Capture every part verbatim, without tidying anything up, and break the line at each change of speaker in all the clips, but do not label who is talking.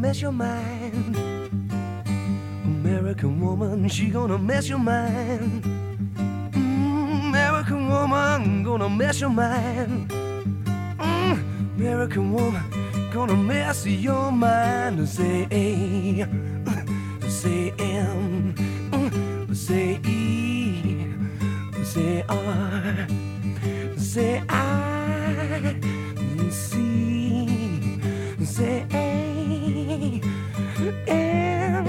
mess your mind. American woman, she gonna mess your mind. Mm, American woman, gonna mess your mind. Mm, American woman, gonna mess your mind. Say A, say M, say E, say R, say I, C, say A, M.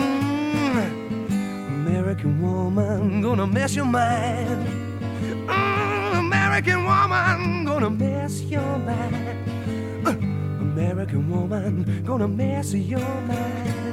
American woman, gonna mess your mind. Mm, American woman, gonna mess your mind. Uh, American woman, gonna mess your mind.